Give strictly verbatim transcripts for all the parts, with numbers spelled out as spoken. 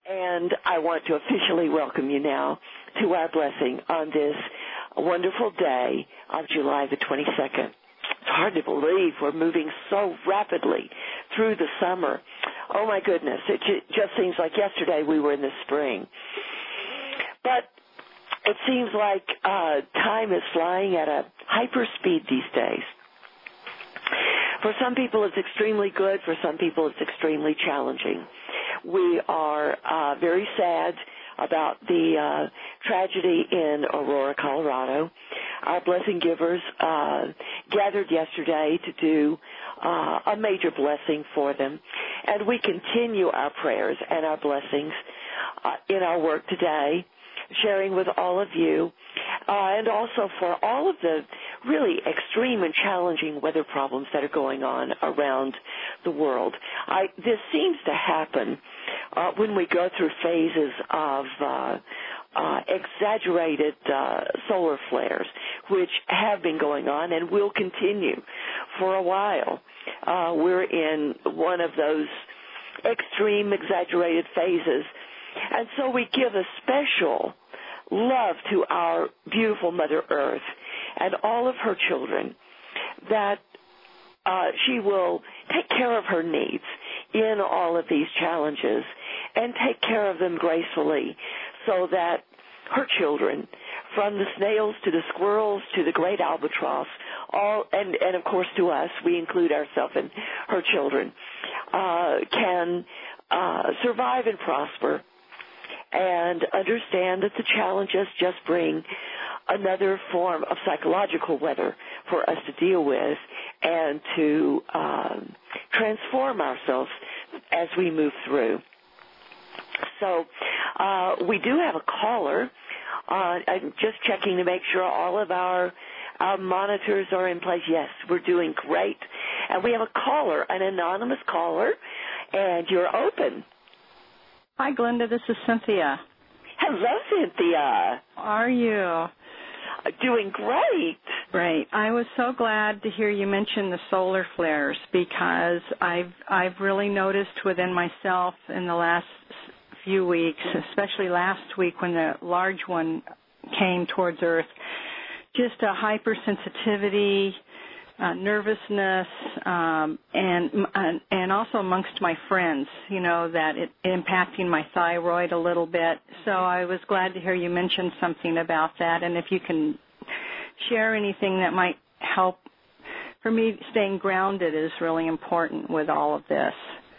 And I want to officially welcome you now to our blessing on this wonderful day of July the twenty-second. It's hard to believe we're moving so rapidly through the summer. Oh, my goodness. It just seems like yesterday we were in the spring. But it seems like uh, time is flying at a hyper speed these days. For some people, it's extremely good. For some people, it's extremely challenging. We are uh, very sad about the uh, tragedy in Aurora, Colorado. Our blessing givers uh, gathered yesterday to do uh, a major blessing for them. And we continue our prayers and our blessings uh, in our work today, sharing with all of you, uh, and also for all of the really extreme and challenging weather problems that are going on around the world. I, this seems to happen uh, when we go through phases of uh, uh, exaggerated uh, solar flares, which have been going on and will continue for a while. Uh, we're in one of those extreme, exaggerated phases. And so we give a special love to our beautiful Mother Earth and all of her children, that uh, she will take care of her needs in all of these challenges and take care of them gracefully, so that her children, from the snails to the squirrels to the great albatross, all and, and of course to us, we include ourselves in her children, uh, can uh, survive and prosper and understand that the challenges just bring another form of psychological weather for us to deal with and to um, transform ourselves as we move through. So uh, we do have a caller. Uh, I'm just checking to make sure all of our our monitors are in place. Yes, we're doing great. And we have a caller, an anonymous caller, and you're open. Hi, Glenda. This is Cynthia. Hello, Cynthia. How are you? Doing great. Great. I was so glad to hear you mention the solar flares, because I've I've really noticed within myself in the last few weeks, especially last week when the large one came towards Earth, just a hypersensitivity, Uh, nervousness, um, and and also amongst my friends, you know, that it impacting my thyroid a little bit. So I was glad to hear you mention something about that, and if you can share anything that might help. For me, staying grounded is really important with all of this.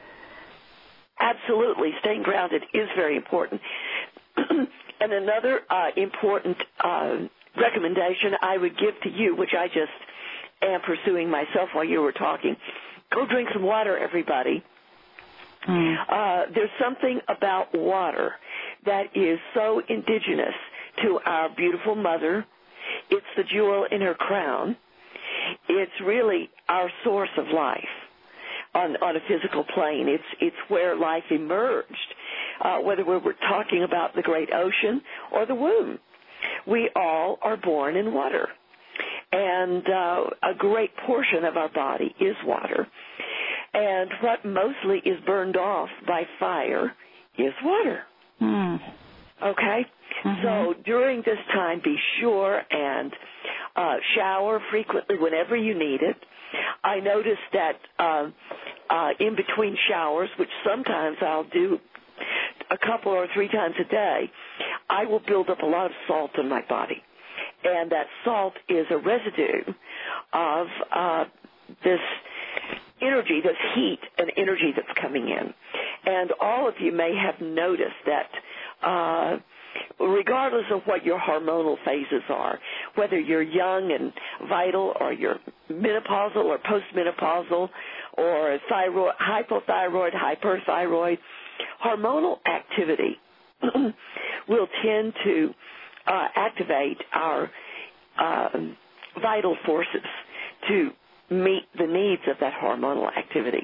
Absolutely, staying grounded is very important. And another uh, important uh, recommendation I would give to you, which I just am pursuing myself while you were talking, go drink some water, everybody. Mm. Uh, there's something about water that is so indigenous to our beautiful mother. It's the jewel in her crown. It's really our source of life on, on a physical plane. It's, it's where life emerged, uh, whether we're talking about the great ocean or the womb. We all are born in water. And uh, a great portion of our body is water. And what mostly is burned off by fire is water. Mm. Okay? Mm-hmm. So during this time, be sure and uh, shower frequently whenever you need it. I noticed that uh, uh, in between showers, which sometimes I'll do a couple or three times a day, I will build up a lot of salt in my body. And that salt is a residue of uh, this energy, this heat and energy that's coming in. And all of you may have noticed that uh, regardless of what your hormonal phases are, whether you're young and vital or you're menopausal or postmenopausal or thyroid, hypothyroid, hyperthyroid, hormonal activity will tend to Uh, activate our uh, vital forces to meet the needs of that hormonal activity.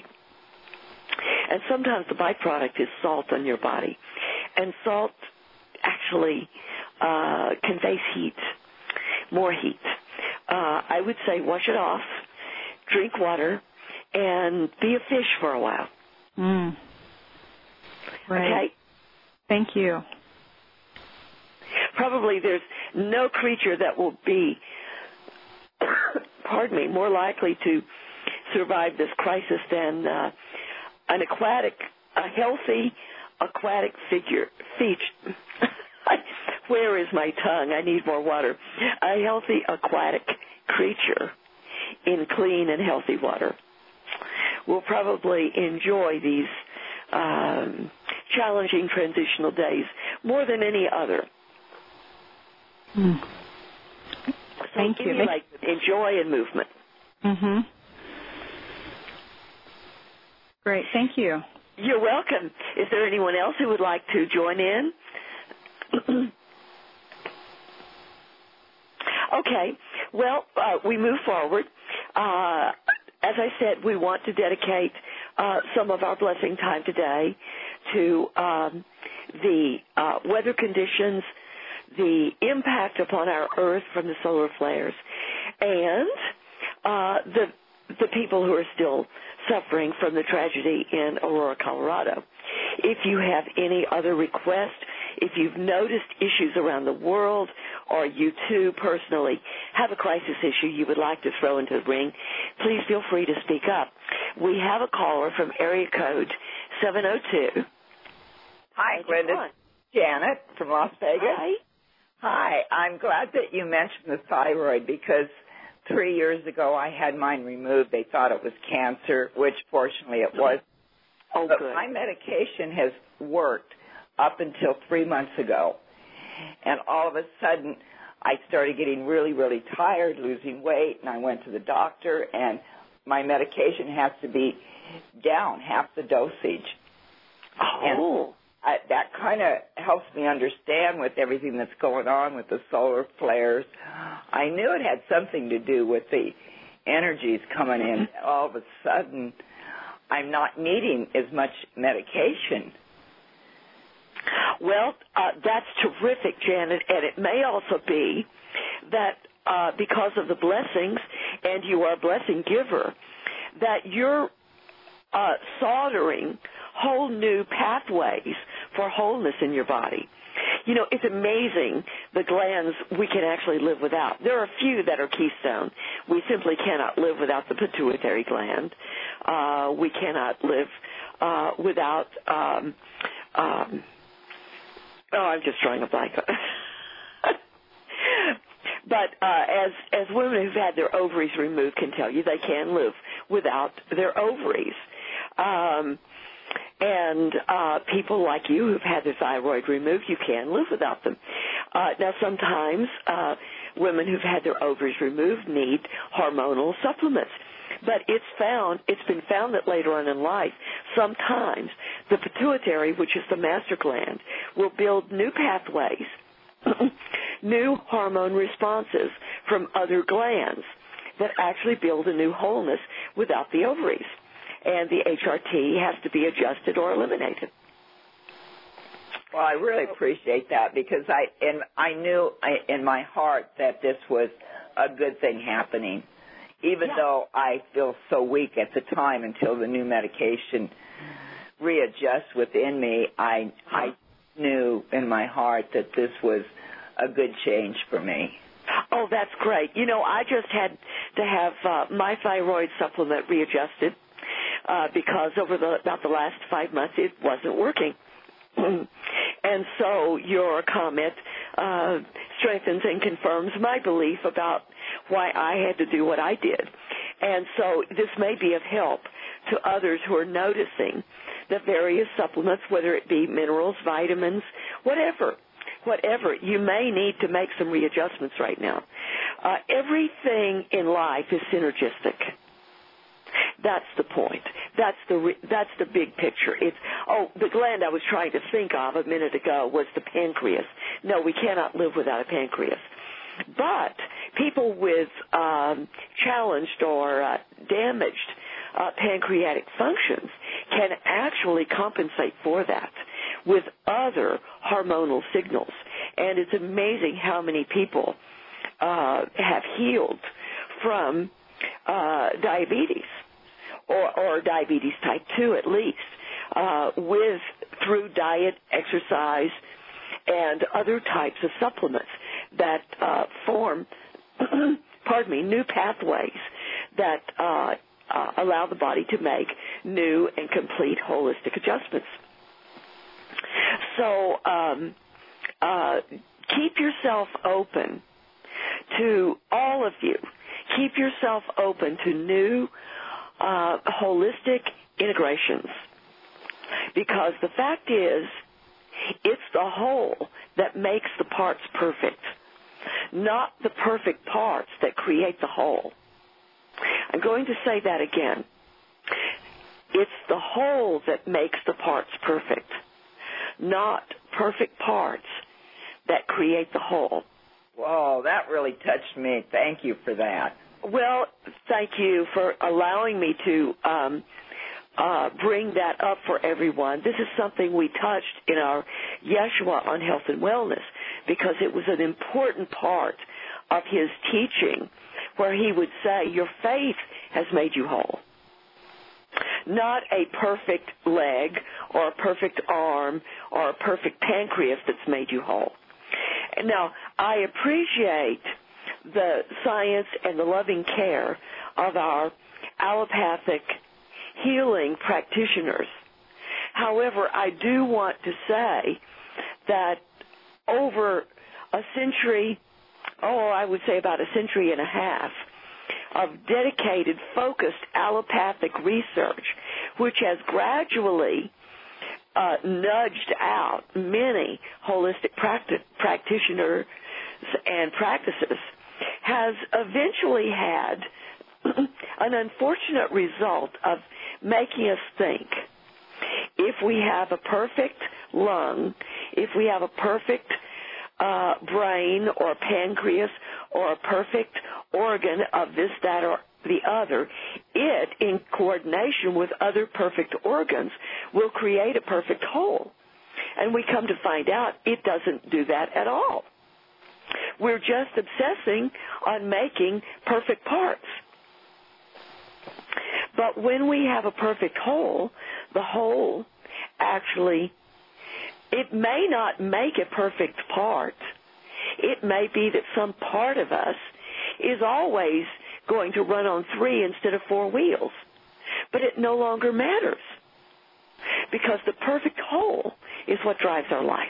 And sometimes the byproduct is salt on your body. And salt actually uh, conveys heat, more heat. Uh, I would say wash it off, drink water, and be a fish for a while. Mm. Right. Okay? Thank you. Probably there's no creature that will be, pardon me, more likely to survive this crisis than uh, an aquatic, a healthy aquatic figure, feature. Where is my tongue? I need more water. A healthy aquatic creature in clean and healthy water will probably enjoy these um, challenging transitional days more than any other. Mm. So Thank you. Like enjoy and movement. Mm-hmm. Great. Thank you. You're welcome. Is there anyone else who would like to join in? Okay. Well, uh, we move forward. Uh, as I said, we want to dedicate uh, some of our blessing time today to um, the uh, weather conditions, the impact upon our Earth from the solar flares, and uh, the the people who are still suffering from the tragedy in Aurora, Colorado. If you have any other requests, if you've noticed issues around the world, or you too personally have a crisis issue you would like to throw into the ring, please feel free to speak up. We have a caller from area code seven oh two. Hi, Glenda. Janet from Las Vegas. Hi. Hi. I'm glad that you mentioned the thyroid because three years ago I had mine removed. They thought it was cancer, which fortunately it was. Oh, but good. my medication has worked up until three months ago. And all of a sudden, I started getting really, really tired, losing weight, and I went to the doctor, and my medication has to be down half the dosage. Oh. And I, that kind of helps me understand with everything that's going on with the solar flares. I knew it had something to do with the energies coming in. All of a sudden, I'm not needing as much medication. Well, uh, that's terrific, Janet, and it may also be that uh, because of the blessings, and you are a blessing giver, that you're uh, soldering whole new pathways for wholeness in your body. You know, it's amazing the glands we can actually live without. There are a few that are keystone. We simply cannot live without the pituitary gland. Uh, we cannot live uh, without... Um, um, Oh, I'm just drawing a blank. But uh, as as women who've had their ovaries removed can tell you, they can live without their ovaries. Um, and uh, people like you who've had their thyroid removed, you can live without them. Uh, now, sometimes uh, women who've had their ovaries removed need hormonal supplements. But it's found, it's been found that later on in life, sometimes the pituitary, which is the master gland, will build new pathways, new hormone responses from other glands that actually build a new wholeness without the ovaries. And the H R T has to be adjusted or eliminated. Well, I really appreciate that because I and I knew I, in my heart that this was a good thing happening. Even yeah. though I feel so weak at the time until the new medication readjusts within me, I I knew in my heart that this was a good change for me. Oh, that's great. You know, I just had to have uh, my thyroid supplement readjusted uh, because over the about the last five months it wasn't working. And so your comment uh, strengthens and confirms my belief about why I had to do what I did. And so this may be of help to others who are noticing that various supplements, whether it be minerals, vitamins, whatever, whatever, you may need to make some readjustments right now. Uh, everything in life is synergistic. That's the point. That's the re- that's the big picture. It's oh, the gland I was trying to think of a minute ago was the pancreas. No, we cannot live without a pancreas. But people with um, challenged or uh, damaged uh, pancreatic functions can actually compensate for that with other hormonal signals. And it's amazing how many people uh, have healed from uh, diabetes. Or, or diabetes type two at least, uh, with through diet, exercise, and other types of supplements that uh, form, pardon me, new pathways that uh, uh, allow the body to make new and complete holistic adjustments. So um, uh, keep yourself open to all of you. Keep yourself open to new uh, holistic integrations, because the fact is, it's the whole that makes the parts perfect, not the perfect parts that create the whole. I'm going to say that again. It's the whole that makes the parts perfect, not perfect parts that create the whole. Whoa, that really touched me. Thank you for that. Well, thank you for allowing me to um, uh, bring that up for everyone. This is something we touched in our Yeshua on health and wellness, because it was an important part of his teaching, where he would say, your faith has made you whole. Not a perfect leg or a perfect arm or a perfect pancreas that's made you whole. Now, I appreciate the science and the loving care of our allopathic healing practitioners. However, I do want to say that over a century, oh, I would say about a century and a half, of dedicated, focused allopathic research, which has gradually uh, nudged out many holistic practi- practitioners and practices, has eventually had an unfortunate result of making us think, if we have a perfect lung, if we have a perfect uh, brain or pancreas or a perfect organ of this, that, or the other, it, in coordination with other perfect organs, will create a perfect whole. And we come to find out it doesn't do that at all. We're just obsessing on making perfect parts. But when we have a perfect whole, the whole actually, it may not make a perfect part. It may be that some part of us is always going to run on three instead of four wheels. But it no longer matters, because the perfect whole is what drives our life.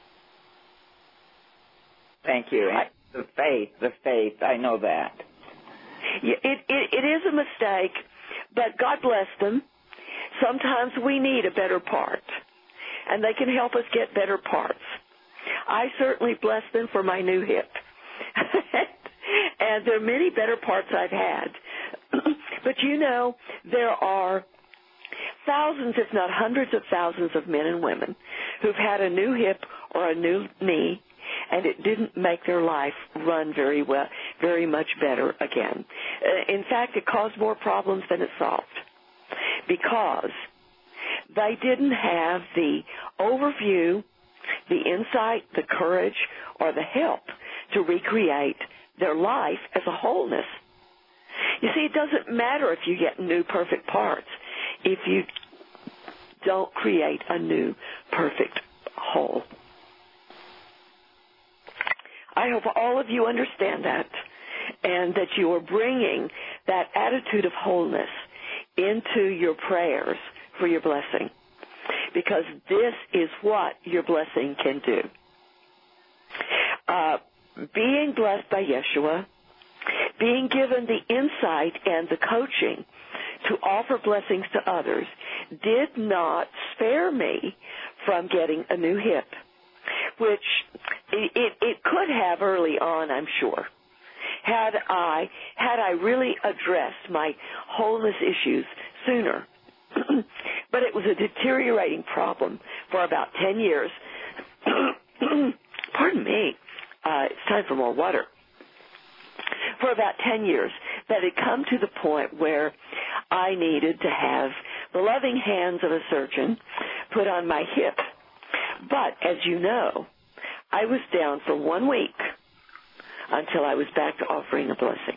Thank you. I, the faith, the faith, I know that. It, it, it is a mistake, but God bless them. Sometimes we need a better part, and they can help us get better parts. I certainly bless them for my new hip. And there are many better parts I've had. But you know, there are thousands, if not hundreds of thousands of men and women who've had a new hip or a new knee, and it didn't make their life run very well, very much better again. Uh, in fact, it caused more problems than it solved, because they didn't have the overview, the insight, the courage, or the help to recreate their life as a wholeness. You see, it doesn't matter if you get new perfect parts if you don't create a new perfect whole. I hope all of you understand that, and that you are bringing that attitude of wholeness into your prayers for your blessing, because this is what your blessing can do. Uh, being blessed by Yeshua, being given the insight and the coaching to offer blessings to others, did not spare me from getting a new hip, which it, it, it could have early on, I'm sure, had I had I really addressed my wholeness issues sooner. But it was a deteriorating problem for about ten years. Pardon me. Uh, it's time for more water. For about ten years, that had come to the point where I needed to have the loving hands of a surgeon put on my hip. But, as you know, I was down for one week until I was back to offering a blessing.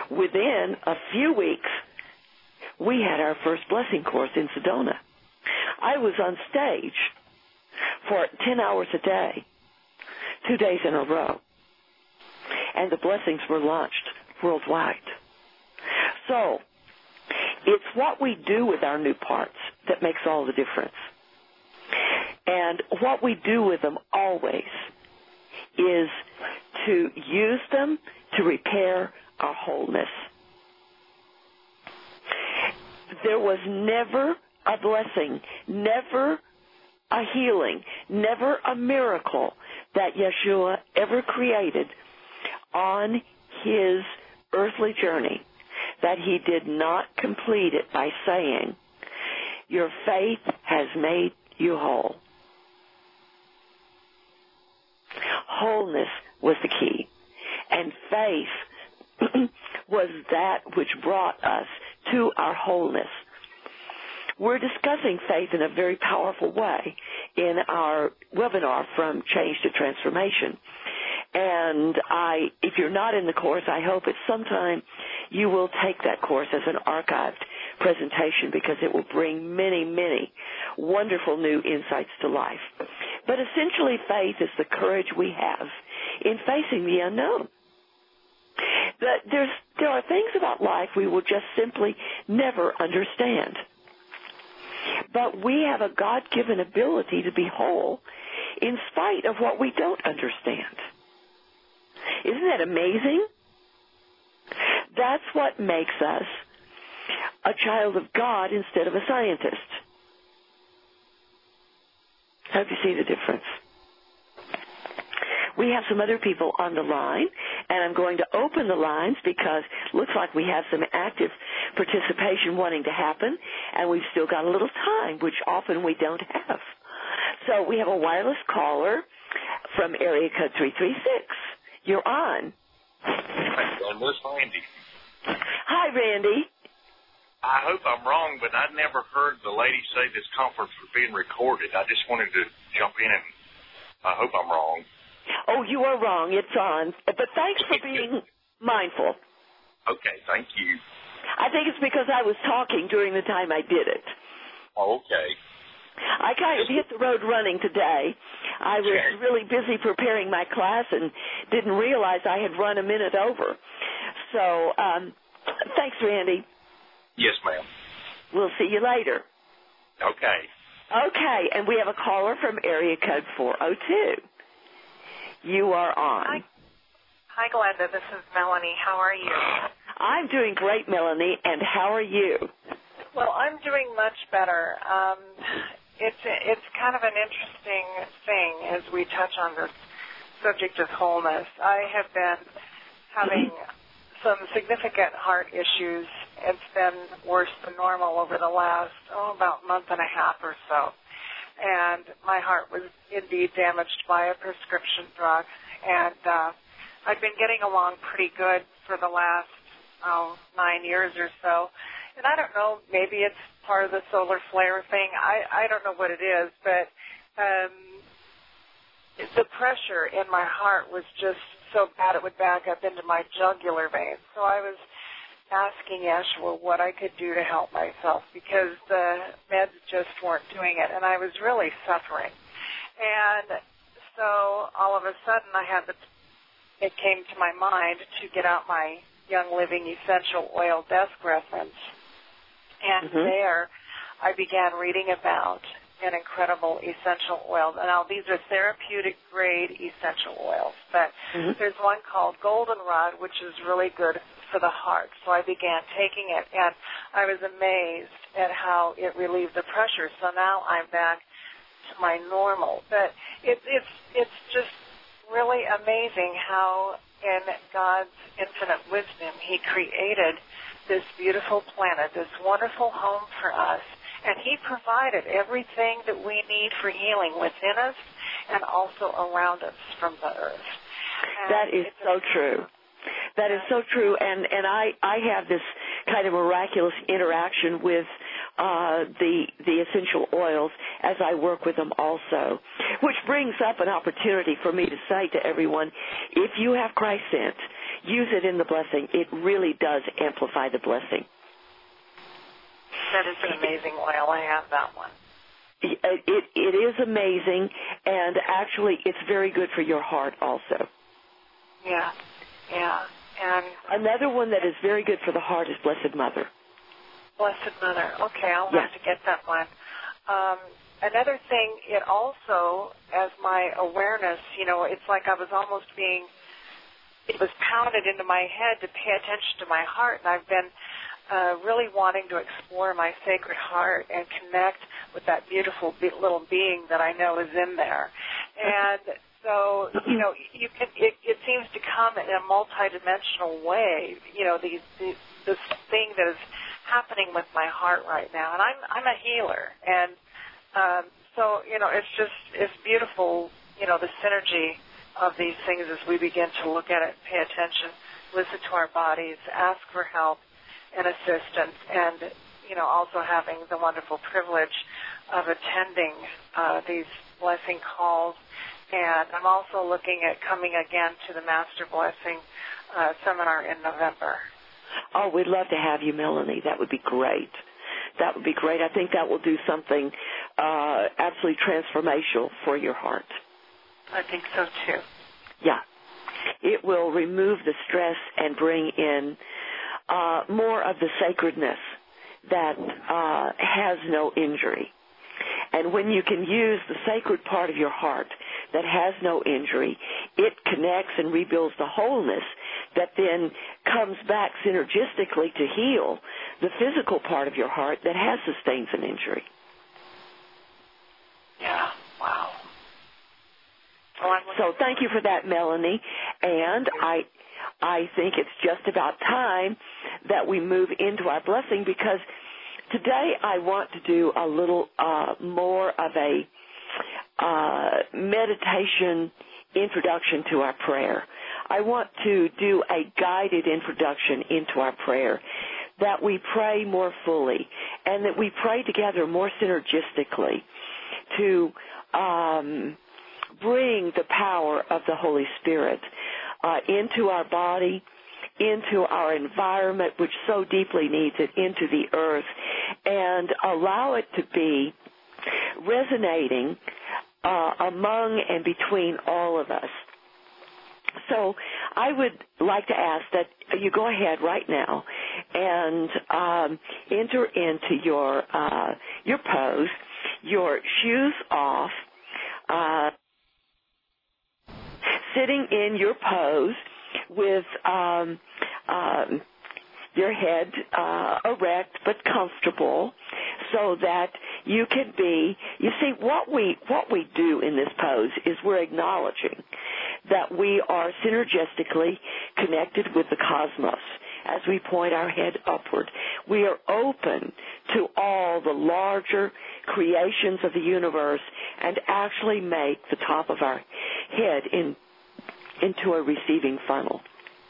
Within a few weeks, we had our first blessing course in Sedona. I was on stage for ten hours a day, two days in a row, and the blessings were launched worldwide. So it's what we do with our new parts that makes all the difference. And what we do with them always is to use them to repair our wholeness. There was never a blessing, never a healing, never a miracle that Yeshua ever created on his earthly journey that he did not complete it by saying, your faith has made you whole. Wholeness was the key, and faith was that which brought us to our wholeness. We're discussing faith in a very powerful way in our webinar From Change to Transformation. And I, if you're not in the course, I hope at some time you will take that course as an archived presentation, because it will bring many, many wonderful new insights to life. But essentially, faith is the courage we have in facing the unknown. That there's, there are things about life we will just simply never understand. But we have a God-given ability to be whole in spite of what we don't understand. Isn't that amazing? That's what makes us a child of God instead of a scientist. Hope you see the difference. We have some other people on the line, and I'm going to open the lines because it looks like we have some active participation wanting to happen, and we've still got a little time, which often we don't have. So we have a wireless caller from area code three three six. You're on. Hi, Randy. Hi, Randy. I hope I'm wrong, but I never heard the lady say this conference was being recorded. I just wanted to jump in, and I hope I'm wrong. Oh, you are wrong. It's on. But thanks for being mindful. Okay, thank you. I think it's because I was talking during the time I did it. Oh, okay. I kind of hit the road running today. I was really busy preparing my class and didn't realize I had run a minute over. So um, thanks, Randy. Yes, ma'am. We'll see you later. Okay. Okay, and we have a caller from area code four oh two. You are on. Hi, Hi Glenda. This is Melanie. How are you? I'm doing great, Melanie, and how are you? Well, I'm doing much better. Um, it's it's kind of an interesting thing as we touch on this subject of wholeness. I have been having some significant heart issues. It's been worse than normal over the last, oh, about month and a half or so. And my heart was indeed damaged by a prescription drug. And uh, I've been getting along pretty good for the last, oh, nine years or so. And I don't know, maybe it's part of the solar flare thing. I, I don't know what it is, but um, the pressure in my heart was just so bad it would back up into my jugular veins. So I was asking Yeshua what I could do to help myself because the meds just weren't doing it, and I was really suffering. And so all of a sudden I had the, it came to my mind to get out my Young Living Essential Oil Desk Reference. And mm-hmm. there I began reading about an incredible essential oil. Now, these are therapeutic-grade essential oils, but mm-hmm. there's one called Goldenrod, which is really good for the heart. So I began taking it, and I was amazed at how it relieved the pressure. So now I'm back to my normal. But it, it's it's just really amazing how in God's infinite wisdom He created this beautiful planet, this wonderful home for us, and He provided everything that we need for healing within us and also around us from the earth. And that is so true. That is so true, and, and I, I have this kind of miraculous interaction with uh, the the essential oils as I work with them also, which brings up an opportunity for me to say to everyone, if you have Christ Scent, use it in the blessing. It really does amplify the blessing. That is an amazing oil. I have that one. it, it, it is amazing, and actually it's very good for your heart also. Yeah, yeah. And another one that is very good for the heart is Blessed Mother. Blessed Mother. Okay, I'll yes. have to get that one. Um, another thing, it also, as my awareness, you know, it's like I was almost being, it was pounded into my head to pay attention to my heart, and I've been uh, really wanting to explore my sacred heart and connect with that beautiful be- little being that I know is in there. And so, you know, you can, it, it seems to come in a multidimensional way, you know, these, these, this thing that is happening with my heart right now. And I'm, I'm a healer. And um, so, you know, it's just, it's beautiful, you know, the synergy of these things as we begin to look at it, pay attention, listen to our bodies, ask for help and assistance, and, you know, also having the wonderful privilege of attending uh, these blessing calls. And I'm also looking at coming again to the Master Blessing uh, seminar in November. Oh, we'd love to have you, Melanie. That would be great. That would be great. I think that will do something uh, absolutely transformational for your heart. I think so, too. Yeah. It will remove the stress and bring in uh, more of the sacredness that uh, has no injury. And when you can use the sacred part of your heart that has no injury, it connects and rebuilds the wholeness that then comes back synergistically to heal the physical part of your heart that has sustained an injury. Yeah, wow. Oh, so thank you for that, Melanie. And I I think it's just about time that we move into our blessing, because today I want to do a little uh, more of a uh, meditation introduction to our prayer. I want to do a guided introduction into our prayer, that we pray more fully and that we pray together more synergistically to um, bring the power of the Holy Spirit uh, into our body, into our environment, which so deeply needs it, into the earth, and allow it to be resonating uh, among and between all of us. So I would like to ask that you go ahead right now and um, enter into your uh, your pose, your shoes off, uh, sitting in your pose with um, um, your head uh, erect but comfortable, so that you can be, you see, what we what we do in this pose is we're acknowledging that we are synergistically connected with the cosmos as we point our head upward. We are open to all the larger creations of the universe and actually make the top of our head in, into a receiving funnel.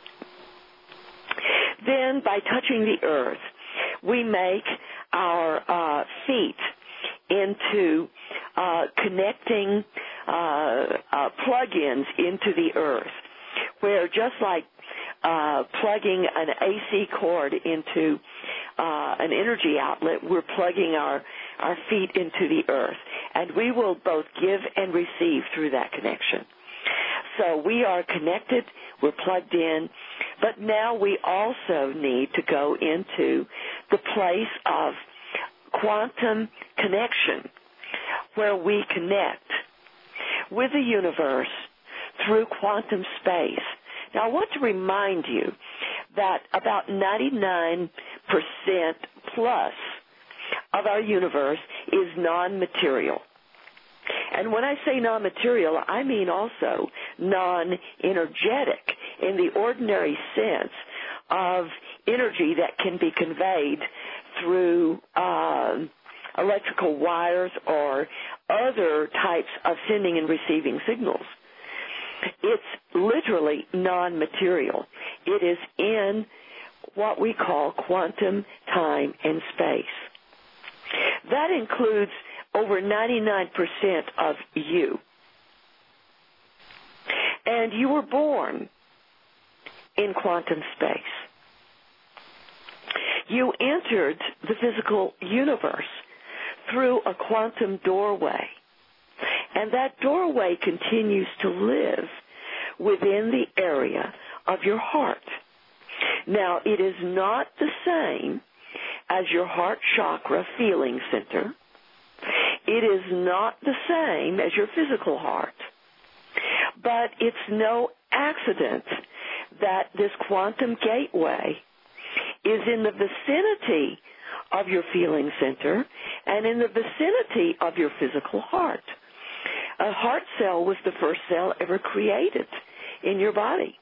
Then, by touching the earth, we make our uh, feet into uh, connecting uh, uh, plug-ins into the earth, where just like uh, plugging an A C cord into uh, an energy outlet, we're plugging our, our feet into the earth, and we will both give and receive through that connection. So we are connected, we're plugged in, but now we also need to go into the place of quantum connection, where we connect with the universe through quantum space. Now, I want to remind you that about ninety-nine percent plus of our universe is non-material. And when I say non-material, I mean also non-energetic in the ordinary sense of energy that can be conveyed through uh, electrical wires or other types of sending and receiving signals. It's literally non-material. It is in what we call quantum time and space. That includes over ninety-nine percent of you. And you were born in quantum space. You entered the physical universe through a quantum doorway. And that doorway continues to live within the area of your heart. Now, it is not the same as your heart chakra feeling center. It is not the same as your physical heart. But it's no accident that this quantum gateway is in the vicinity of your feeling center and in the vicinity of your physical heart. A heart cell was the first cell ever created in your body.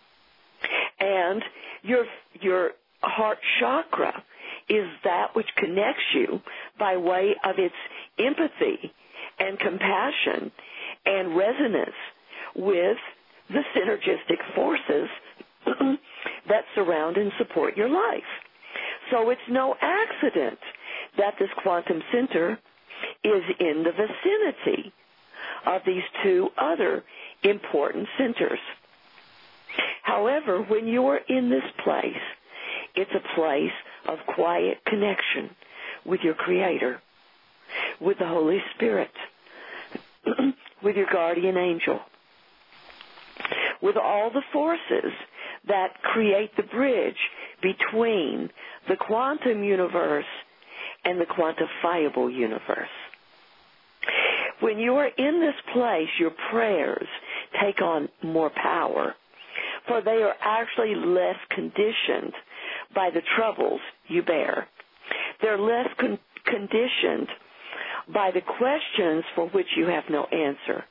And your your heart chakra is that which connects you by way of its empathy and compassion and resonance with the synergistic forces that surround and support your life. So it's no accident that this quantum center is in the vicinity of these two other important centers. However, when you are in this place, it's a place of quiet connection with your Creator, with the Holy Spirit, with your guardian angel, with all the forces that create the bridge between the quantum universe and the quantifiable universe. When you are in this place, your prayers take on more power, for they are actually less conditioned by the troubles you bear. They're less con- conditioned by the questions for which you have no answer.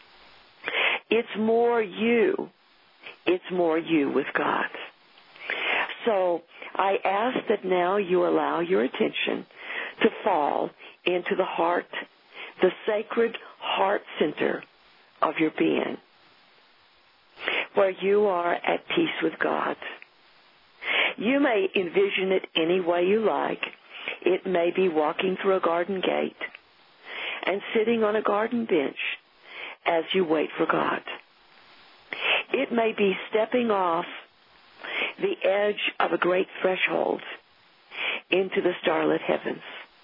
It's more you. It's more you with God. So I ask that now you allow your attention to fall into the heart, the sacred heart center of your being, where you are at peace with God. You may envision it any way you like. It may be walking through a garden gate and sitting on a garden bench as you wait for God. It may be stepping off the edge of a great threshold into the starlit heavens.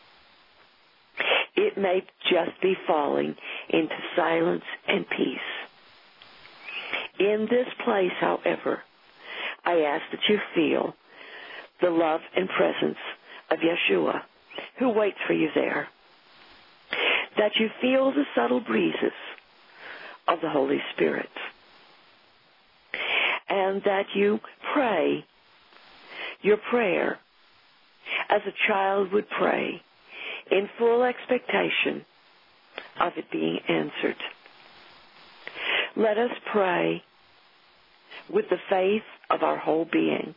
It may just be falling into silence and peace. In this place, however, I ask that you feel the love and presence of Yeshua, who waits for you there. That you feel the subtle breezes of the Holy Spirit. And that you pray your prayer as a child would pray, in full expectation of it being answered. Let us pray with the faith of our whole being,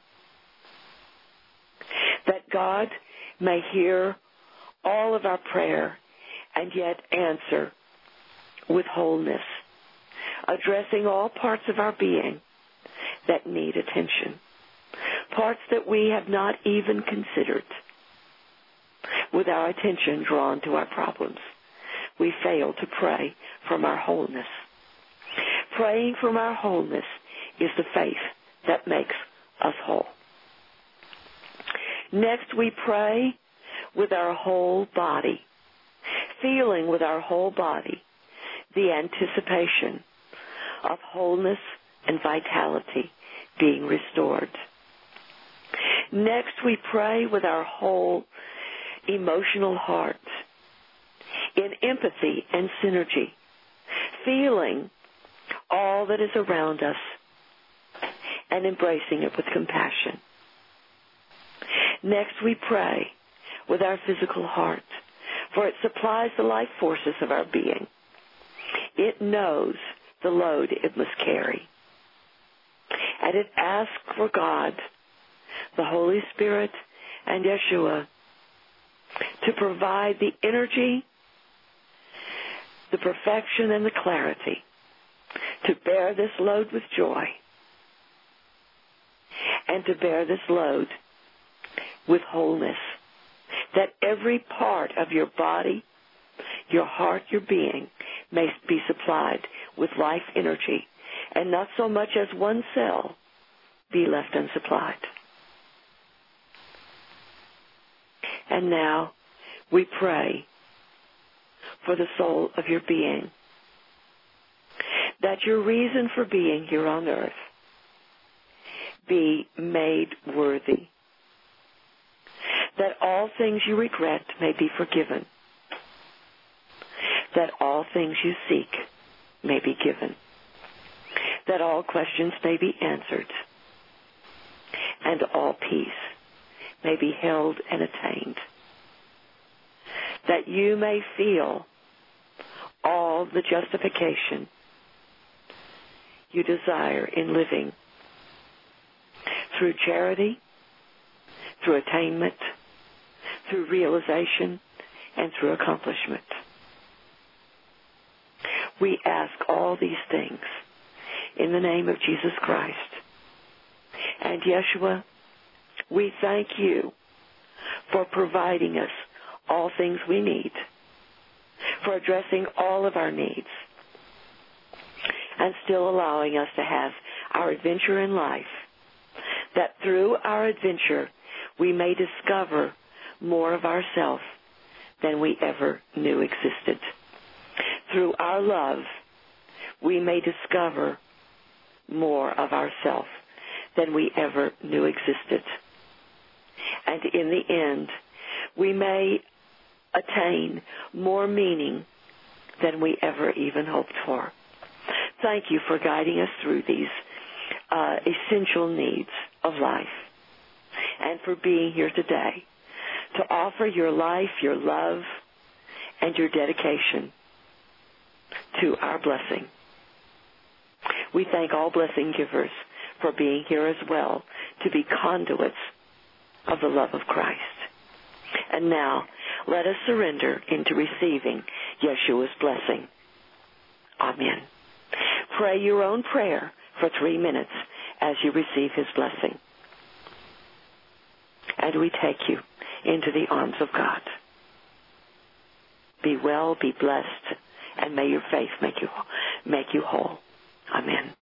that God may hear all of our prayer and yet answer with wholeness, addressing all parts of our being that need attention, parts that we have not even considered. With our attention drawn to our problems, we fail to pray from our wholeness. Praying from our wholeness is the faith that makes us whole. Next, we pray with our whole body, feeling with our whole body the anticipation of wholeness and vitality being restored. Next, we pray with our whole emotional heart in empathy and synergy, feeling all that is around us and embracing it with compassion. Next, we pray with our physical heart, for it supplies the life forces of our being. It knows the load it must carry. And it asks for God, the Holy Spirit, and Yeshua to provide the energy, the perfection, and the clarity to bear this load with joy, and to bear this load with wholeness, that every part of your body, your heart, your being may be supplied with life energy, and not so much as one cell be left unsupplied. And now we pray for the soul of your being. That your reason for being here on earth be made worthy. That all things you regret may be forgiven. That all things you seek may be given. That all questions may be answered. And all peace may be held and attained. That you may feel all the justification you desire in living through charity, through attainment, through realization, and through accomplishment. We ask all these things in the name of Jesus Christ. And Yeshua, we thank you for providing us all things we need, for addressing all of our needs, and still allowing us to have our adventure in life, that through our adventure we may discover more of ourselves than we ever knew existed. Through our love, we may discover more of ourselves than we ever knew existed. And in the end, we may attain more meaning than we ever even hoped for. Thank you for guiding us through these uh, essential needs of life, and for being here today to offer your life, your love, and your dedication to our blessing. We thank all blessing givers for being here as well, to be conduits of the love of Christ. And now, let us surrender into receiving Yeshua's blessing. Amen. Pray your own prayer for three minutes as you receive his blessing. And we take you into the arms of God. Be well, be blessed, and may your faith make you, make you whole. Amen.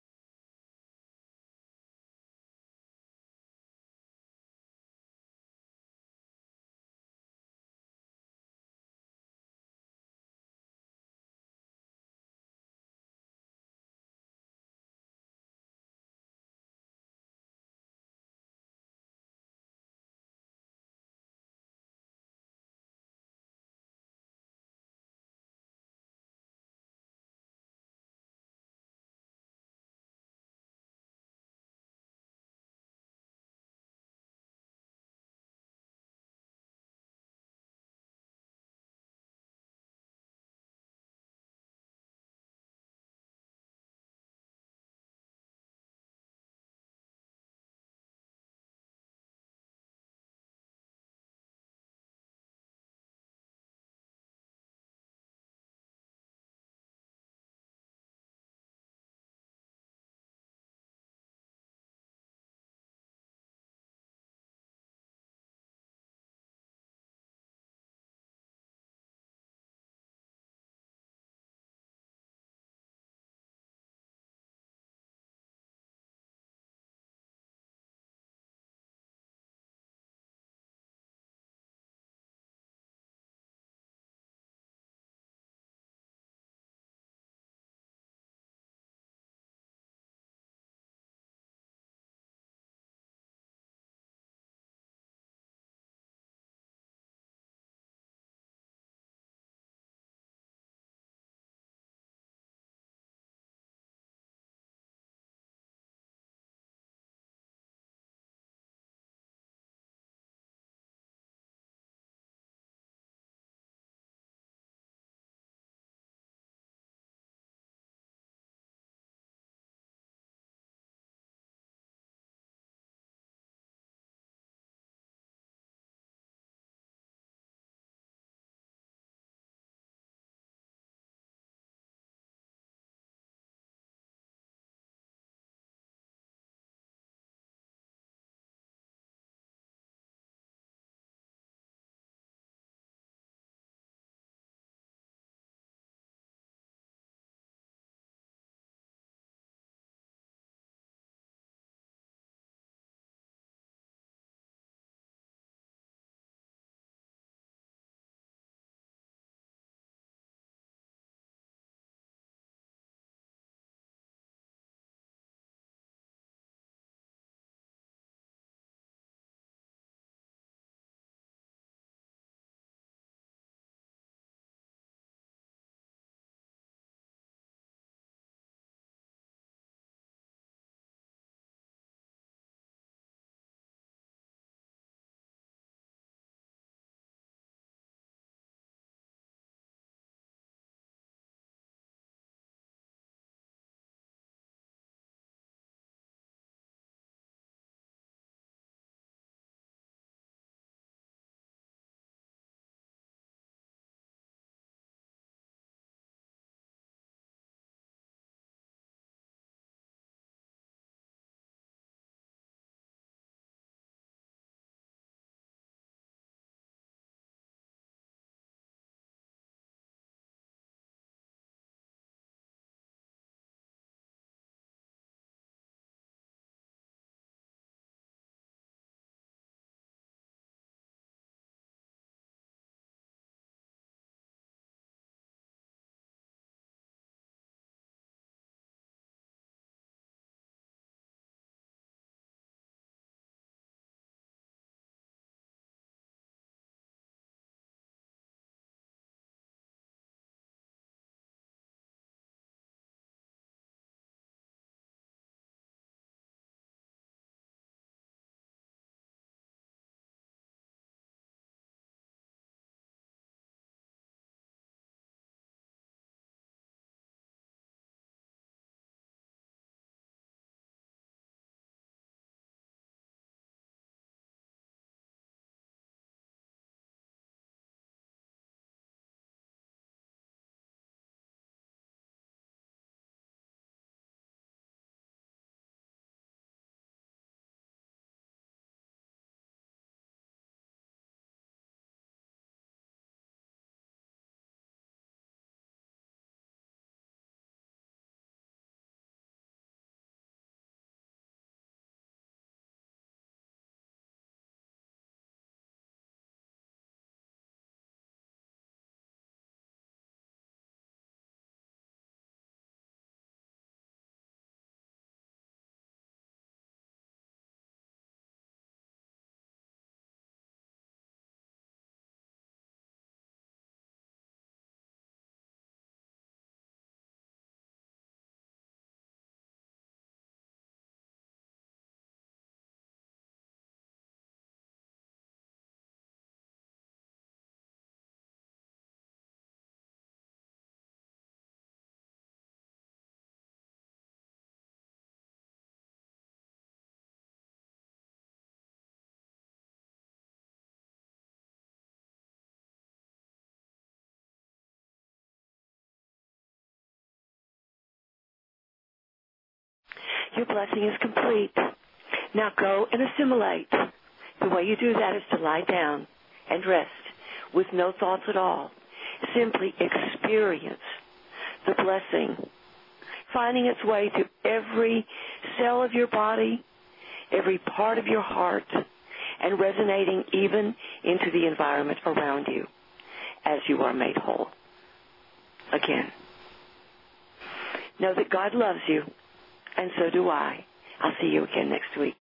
Your blessing is complete. Now go and assimilate. The way you do that is to lie down and rest with no thoughts at all. Simply experience the blessing, finding its way to every cell of your body, every part of your heart, and resonating even into the environment around you as you are made whole. Again, know that God loves you, and so do I. I'll see you again next week.